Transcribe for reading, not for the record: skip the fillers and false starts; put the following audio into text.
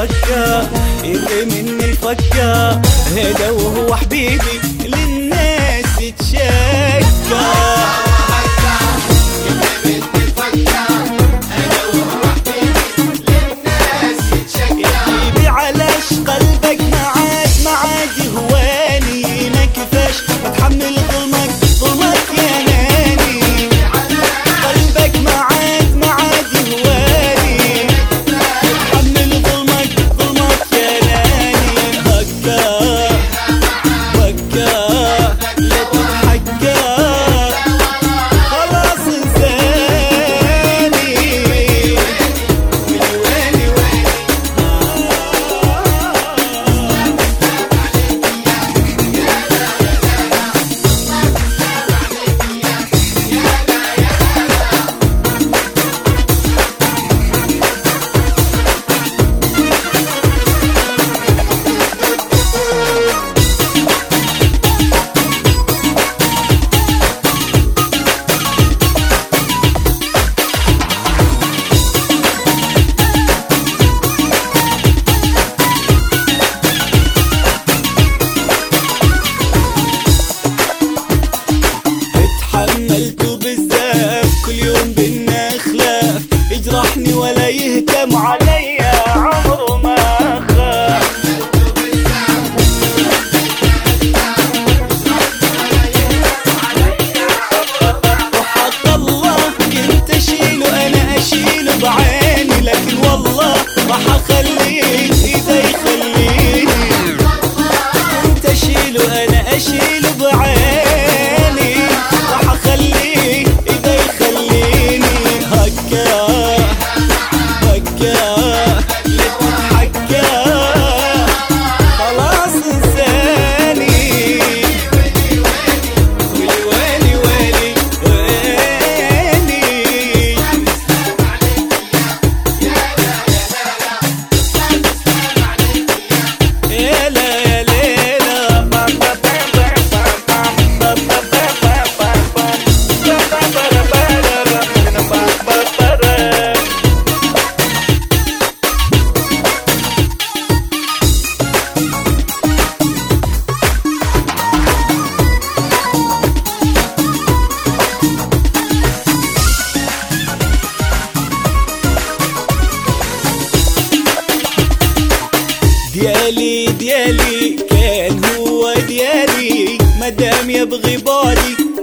فكر اللي مني فكر هذا وهو حبيبي للناس تشكر. يجرحني ولا يهتم عليا عمره ما خاف. وحق الله كنت اشيله انا اشيله بعيني لكن والله راح اخليه اذا يخليني. كنت اشيله انا اشيله بعيني راح اخليه اذا يخليني. هكا ديالي كان هو ديالي مادام يبغي بعدي